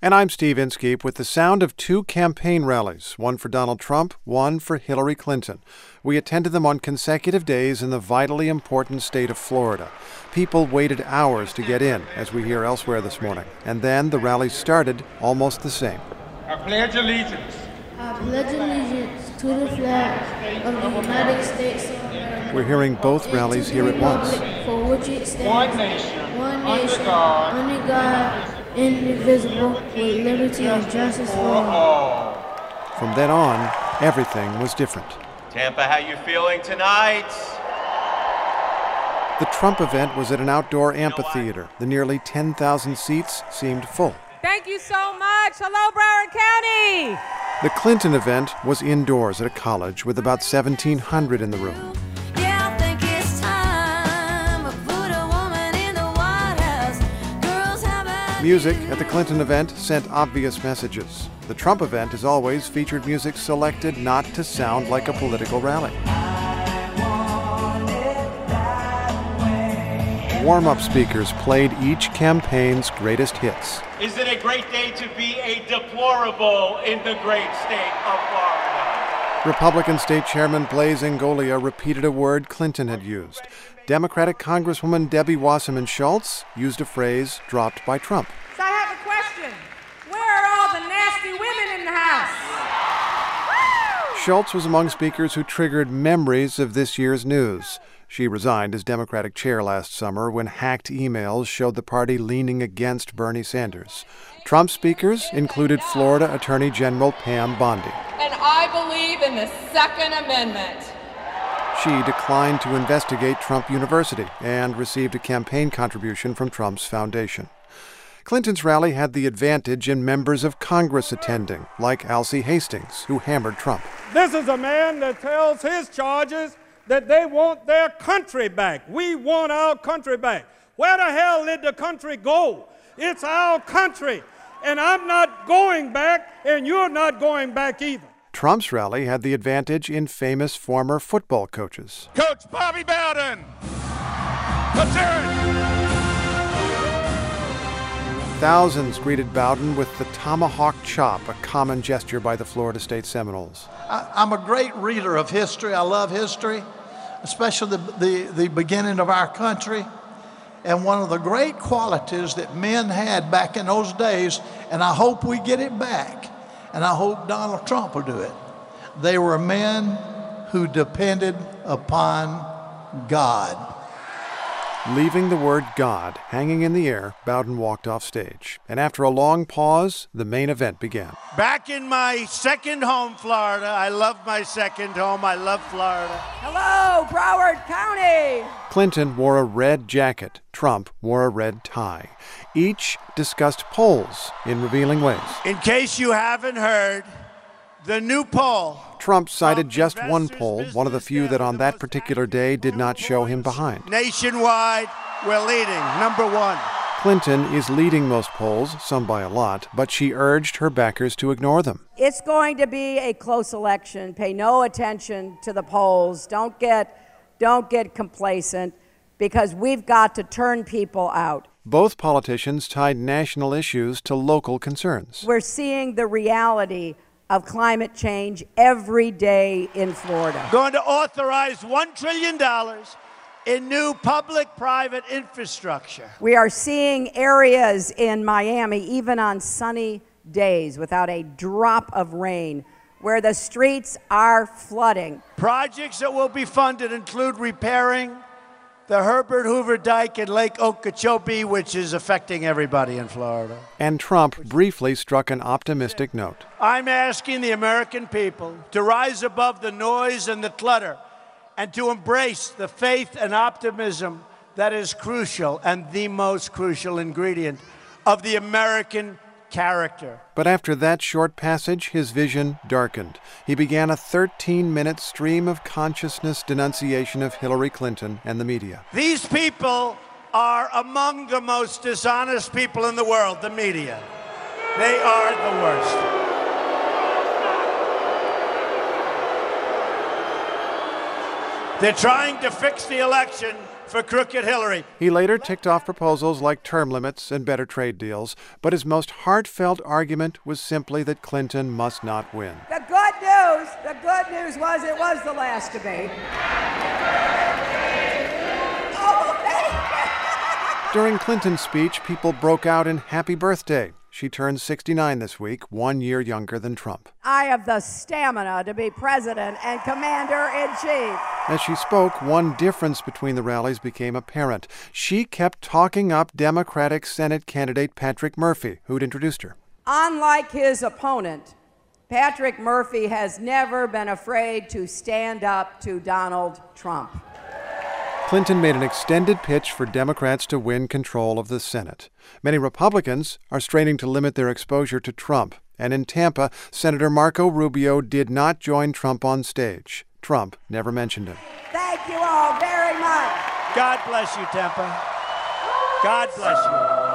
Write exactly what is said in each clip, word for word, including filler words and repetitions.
And I'm Steve Inskeep with the sound of two campaign rallies, one for Donald Trump, one for Hillary Clinton. We attended them on consecutive days in the vitally important state of Florida. People waited hours to get in, as we hear elsewhere this morning. And then the rallies started almost the same. I pledge allegiance. I pledge allegiance to the flag of the United States of America. We're hearing both rallies here at once. For which it stands, One nation, one under nation, God, under God, indivisible, with liberty and justice for all. From then on, everything was different. Tampa, how you feeling tonight? The Trump event was at an outdoor amphitheater. The nearly ten thousand seats seemed full. Thank you so much. Hello, Broward County. The Clinton event was indoors at a college with about seventeen hundred in the room. Music at the Clinton event sent obvious messages. The Trump event, as always, featured music selected not to sound like a political rally. Warm-up speakers played each campaign's greatest hits. Is it a great day to be a deplorable in the great state of Florida? Republican State Chairman Blaise Ingoglia repeated a word Clinton had used. Democratic Congresswoman Debbie Wasserman Schultz used a phrase dropped by Trump. So I have a question. Where are all the nasty women in the house? Schultz was among speakers who triggered memories of this year's news. She resigned as Democratic chair last summer when hacked emails showed the party leaning against Bernie Sanders. Trump speakers included Florida Attorney General Pam Bondi. And I believe in the Second Amendment. She declined to investigate Trump University and received a campaign contribution from Trump's foundation. Clinton's rally had the advantage in members of Congress attending, like Alcee Hastings, who hammered Trump. This is a man that tells his charges that they want their country back. We want our country back. Where the hell did the country go? It's our country, and I'm not going back, and you're not going back either. Trump's rally had the advantage in famous former football coaches. Coach Bobby Bowden! Let's hear it! Thousands greeted Bowden with the tomahawk chop, a common gesture by the Florida State Seminoles. I, I'm a great reader of history. I love history, especially the, the, the beginning of our country. And one of the great qualities that men had back in those days, and I hope we get it back, and I hope Donald Trump will do it. They were men who depended upon God. Leaving the word God hanging in the air, Bowden walked off stage. And after a long pause, the main event began. Back in my second home, Florida. I love my second home. I love Florida. Hello, Broward County. Clinton wore a red jacket. Trump wore a red tie. Each discussed polls in revealing ways. In case you haven't heard, the new poll. Trump cited just one poll, one of the few that on that particular day did not show him behind. Nationwide, we're leading, number one. Clinton is leading most polls, some by a lot, but she urged her backers to ignore them. It's going to be a close election. Pay no attention to the polls. Don't get, don't get complacent, because we've got to turn people out. Both politicians tied national issues to local concerns. We're seeing the reality of climate change every day in Florida. Going to authorize one trillion dollars in new public-private infrastructure. We are seeing areas in Miami, even on sunny days without a drop of rain, where the streets are flooding. Projects that will be funded include repairing the Herbert Hoover Dike in Lake Okeechobee, which is affecting everybody in Florida. And Trump briefly struck an optimistic note. I'm asking the American people to rise above the noise and the clutter and to embrace the faith and optimism that is crucial and the most crucial ingredient of the American character. But after that short passage, his vision darkened. He began a thirteen-minute stream of consciousness denunciation of Hillary Clinton and the media. These people are among the most dishonest people in the world, the media. They are the worst. They're trying to fix the election for crooked Hillary. He later ticked off proposals like term limits and better trade deals, but his most heartfelt argument was simply that Clinton must not win. The good news, the good news was it was the last debate. During Clinton's speech, people broke out in happy birthday. She turned sixty-nine this week, one year younger than Trump. I have the stamina to be president and commander-in-chief. As she spoke, one difference between the rallies became apparent. She kept talking up Democratic Senate candidate Patrick Murphy, who'd introduced her. Unlike his opponent, Patrick Murphy has never been afraid to stand up to Donald Trump. Clinton made an extended pitch for Democrats to win control of the Senate. Many Republicans are straining to limit their exposure to Trump. And in Tampa, Senator Marco Rubio did not join Trump on stage. Trump never mentioned him. Thank you all very much. God bless you, Tampa. God bless you.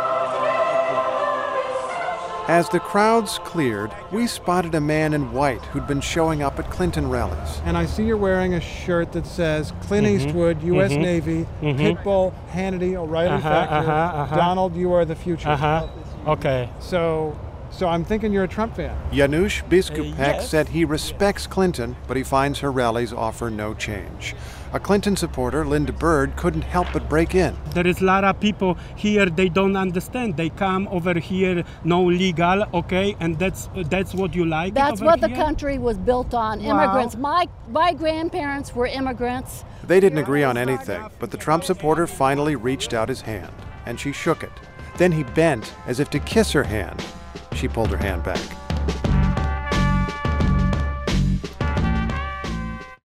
As the crowds cleared, we spotted a man in white who'd been showing up at Clinton rallies. And I see you're wearing a shirt that says Clint Mm-hmm. Eastwood, U S Mm-hmm. Navy, Mm-hmm. Pitbull, Hannity, O'Reilly Uh-huh, Factor, uh-huh, uh-huh. Donald, you are the future. Uh-huh. Okay. So, so I'm thinking you're a Trump fan. Janusz Biskupek Uh, yes. said he respects Clinton, but he finds her rallies offer no change. A Clinton supporter, Linda Bird, couldn't help but break in. There is a lot of people here, they don't understand. They come over here, no legal, okay, and that's that's what you like. That's over what the here? country was built on, immigrants. My, my grandparents were immigrants. They didn't agree on anything, but the Trump supporter finally reached out his hand, and she shook it. Then he bent as if to kiss her hand. She pulled her hand back.